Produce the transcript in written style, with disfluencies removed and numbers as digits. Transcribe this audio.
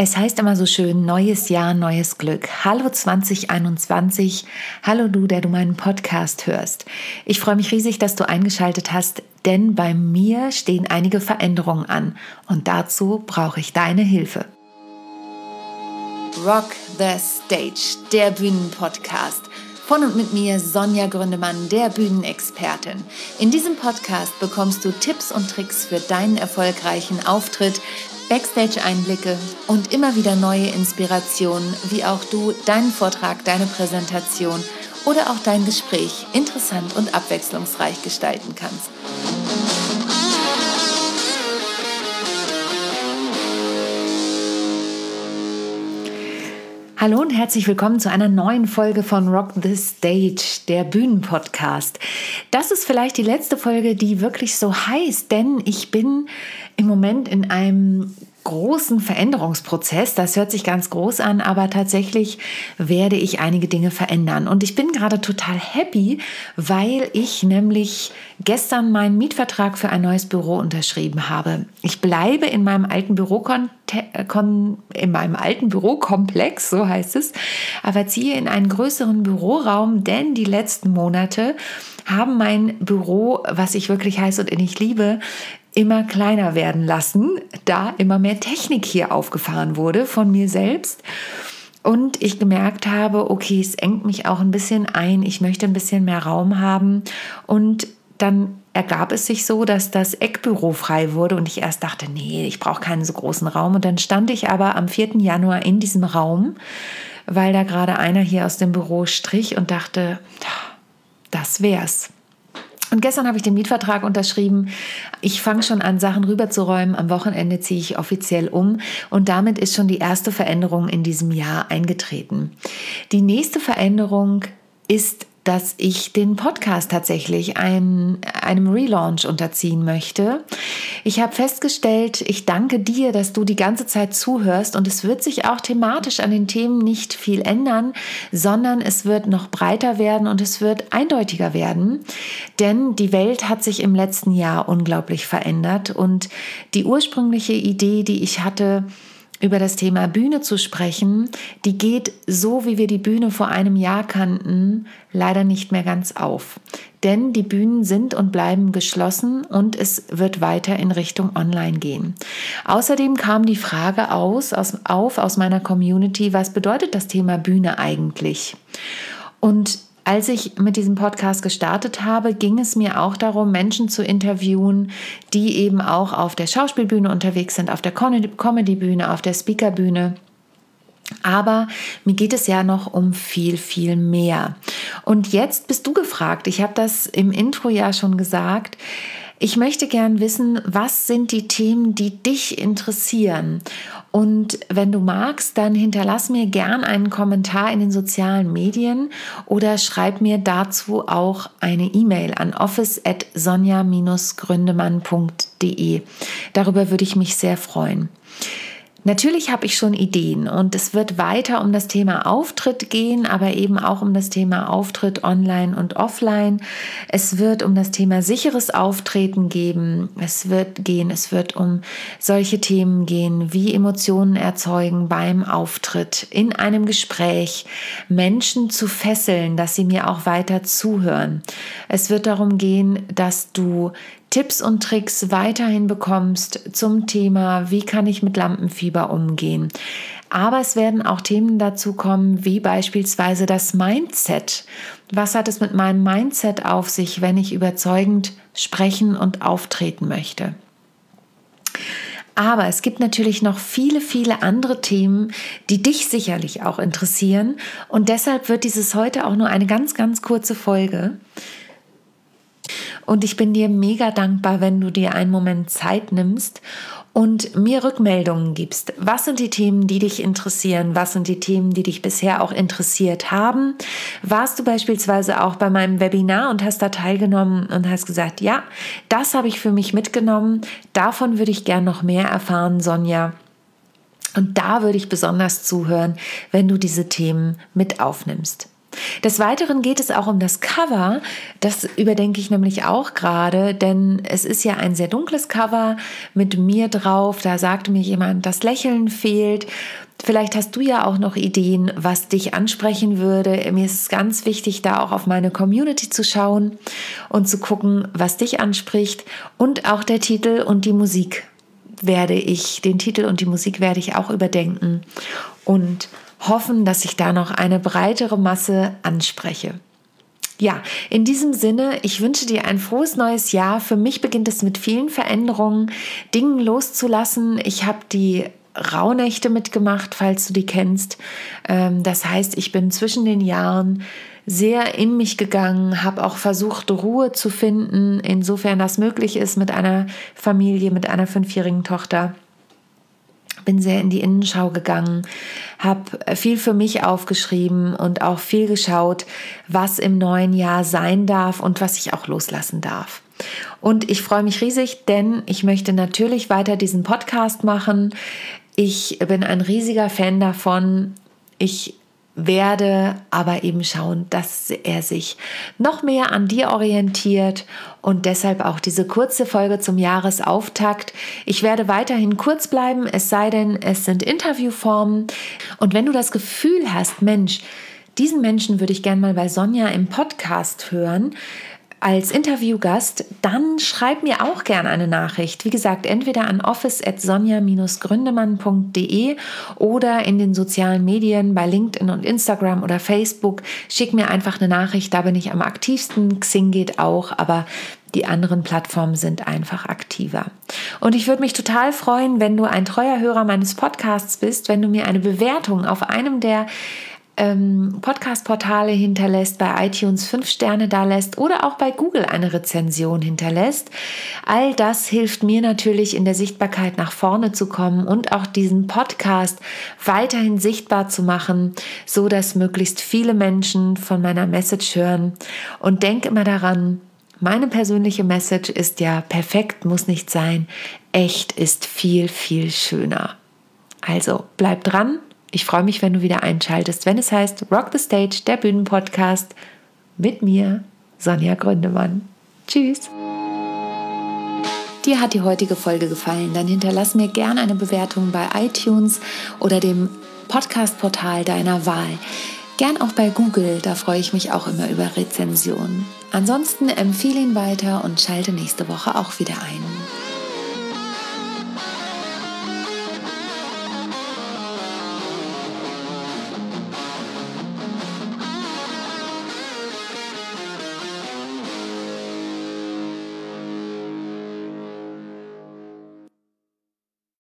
Es heißt immer so schön, neues Jahr, neues Glück. Hallo 2021, hallo du, der du meinen Podcast hörst. Ich freue mich riesig, dass du eingeschaltet hast, denn bei mir stehen einige Veränderungen an und dazu brauche ich deine Hilfe. Rock the Stage, der Bühnenpodcast. Von und mit mir Sonja Gründemann, der Bühnenexpertin. In diesem Podcast bekommst du Tipps und Tricks für deinen erfolgreichen Auftritt, Backstage-Einblicke und immer wieder neue Inspirationen, wie auch du deinen Vortrag, deine Präsentation oder auch dein Gespräch interessant und abwechslungsreich gestalten kannst. Hallo und herzlich willkommen zu einer neuen Folge von Rock the Stage, der Bühnenpodcast. Das ist vielleicht die letzte Folge, die wirklich so heißt, denn ich bin im Moment in einem großen Veränderungsprozess. Das hört sich ganz groß an, aber tatsächlich werde ich einige Dinge verändern. Und ich bin gerade total happy, weil ich nämlich gestern meinen Mietvertrag für ein neues Büro unterschrieben habe. Ich bleibe in meinem alten Bürokomplex, so heißt es, aber ziehe in einen größeren Büroraum, denn die letzten Monate haben mein Büro, was ich wirklich heiß und innig liebe, immer kleiner werden lassen, da immer mehr Technik hier aufgefahren wurde von mir selbst. Und ich gemerkt habe, okay, es engt mich auch ein bisschen ein, ich möchte ein bisschen mehr Raum haben. Und dann ergab es sich so, dass das Eckbüro frei wurde und ich erst dachte, nee, ich brauche keinen so großen Raum. Und dann stand ich aber am 4. Januar in diesem Raum, weil da gerade einer hier aus dem Büro strich und dachte, das wär's. Und gestern habe ich den Mietvertrag unterschrieben. Ich fange schon an, Sachen rüberzuräumen. Am Wochenende ziehe ich offiziell um und damit ist schon die erste Veränderung in diesem Jahr eingetreten. Die nächste Veränderung ist, dass ich den Podcast tatsächlich einem Relaunch unterziehen möchte. Ich habe festgestellt, ich danke dir, dass du die ganze Zeit zuhörst und es wird sich auch thematisch an den Themen nicht viel ändern, sondern es wird noch breiter werden und es wird eindeutiger werden, denn die Welt hat sich im letzten Jahr unglaublich verändert und die ursprüngliche Idee, die ich hatte, über das Thema Bühne zu sprechen, die geht, so wie wir die Bühne vor einem Jahr kannten, leider nicht mehr ganz auf. Denn die Bühnen sind und bleiben geschlossen und es wird weiter in Richtung Online gehen. Außerdem kam die Frage aus meiner Community, was bedeutet das Thema Bühne eigentlich? Und als ich mit diesem Podcast gestartet habe, ging es mir auch darum, Menschen zu interviewen, die eben auch auf der Schauspielbühne unterwegs sind, auf der Comedybühne, auf der Speakerbühne. Aber mir geht es ja noch um viel, viel mehr. Und jetzt bist du gefragt. Ich habe das im Intro ja schon gesagt. Ich möchte gern wissen, was sind die Themen, die dich interessieren? Und wenn du magst, dann hinterlass mir gern einen Kommentar in den sozialen Medien oder schreib mir dazu auch eine E-Mail an office@sonja-gründemann.de. Darüber würde ich mich sehr freuen. Natürlich habe ich schon Ideen und es wird weiter um das Thema Auftritt gehen, aber eben auch um das Thema Auftritt online und offline. Es wird um das Thema sicheres Auftreten gehen. Es wird um solche Themen gehen, wie Emotionen erzeugen beim Auftritt, in einem Gespräch, Menschen zu fesseln, dass sie mir auch weiter zuhören. Es wird darum gehen, dass du Tipps und Tricks weiterhin bekommst zum Thema, wie kann ich mit Lampenfieber umgehen. Aber es werden auch Themen dazu kommen, wie beispielsweise das Mindset. Was hat es mit meinem Mindset auf sich, wenn ich überzeugend sprechen und auftreten möchte? Aber es gibt natürlich noch viele, viele andere Themen, die dich sicherlich auch interessieren. Und deshalb wird dieses heute auch nur eine ganz, ganz kurze Folge. Und ich bin dir mega dankbar, wenn du dir einen Moment Zeit nimmst und mir Rückmeldungen gibst. Was sind die Themen, die dich interessieren? Was sind die Themen, die dich bisher auch interessiert haben? Warst du beispielsweise auch bei meinem Webinar und hast da teilgenommen und hast gesagt, ja, das habe ich für mich mitgenommen. Davon würde ich gern noch mehr erfahren, Sonja. Und da würde ich besonders zuhören, wenn du diese Themen mit aufnimmst. Des Weiteren geht es auch um das Cover. Das überdenke ich nämlich auch gerade, denn es ist ja ein sehr dunkles Cover mit mir drauf. Da sagte mir jemand, das Lächeln fehlt. Vielleicht hast du ja auch noch Ideen, was dich ansprechen würde. Mir ist es ganz wichtig, da auch auf meine Community zu schauen und zu gucken, was dich anspricht. Und auch der Titel und die Musik werde ich auch überdenken und hoffen, dass ich da noch eine breitere Masse anspreche. Ja, in diesem Sinne, ich wünsche dir ein frohes neues Jahr. Für mich beginnt es mit vielen Veränderungen, Dingen loszulassen. Ich habe die Rauhnächte mitgemacht, falls du die kennst. Das heißt, ich bin zwischen den Jahren sehr in mich gegangen, habe auch versucht, Ruhe zu finden, insofern das möglich ist mit einer Familie, mit einer 5-jährigen Tochter. Bin sehr in die Innenschau gegangen, habe viel für mich aufgeschrieben und auch viel geschaut, was im neuen Jahr sein darf und was ich auch loslassen darf. Und ich freue mich riesig, denn ich möchte natürlich weiter diesen Podcast machen. Ich bin ein riesiger Fan davon. Ich werde aber eben schauen, dass er sich noch mehr an dir orientiert und deshalb auch diese kurze Folge zum Jahresauftakt. Ich werde weiterhin kurz bleiben, es sei denn, es sind Interviewformen. Und wenn du das Gefühl hast, Mensch, diesen Menschen würde ich gerne mal bei Sonja im Podcast hören, als Interviewgast, dann schreib mir auch gerne eine Nachricht. Wie gesagt, entweder an office@sonja-gründemann.de oder in den sozialen Medien bei LinkedIn und Instagram oder Facebook. Schick mir einfach eine Nachricht, da bin ich am aktivsten. Xing geht auch, aber die anderen Plattformen sind einfach aktiver. Und ich würde mich total freuen, wenn du ein treuer Hörer meines Podcasts bist, wenn du mir eine Bewertung auf einem der Podcast-Portale hinterlässt, bei iTunes 5 Sterne da lässt oder auch bei Google eine Rezension hinterlässt. All das hilft mir natürlich in der Sichtbarkeit nach vorne zu kommen und auch diesen Podcast weiterhin sichtbar zu machen, so dass möglichst viele Menschen von meiner Message hören. Und denk immer daran, meine persönliche Message ist ja, perfekt muss nicht sein, echt ist viel, viel schöner. Also bleib dran. Ich freue mich, wenn du wieder einschaltest, wenn es heißt Rock the Stage, der Bühnenpodcast mit mir, Sonja Gründemann. Tschüss. Dir hat die heutige Folge gefallen, dann hinterlass mir gerne eine Bewertung bei iTunes oder dem Podcast-Portal deiner Wahl. Gern auch bei Google, da freue ich mich auch immer über Rezensionen. Ansonsten empfehle ihn weiter und schalte nächste Woche auch wieder ein.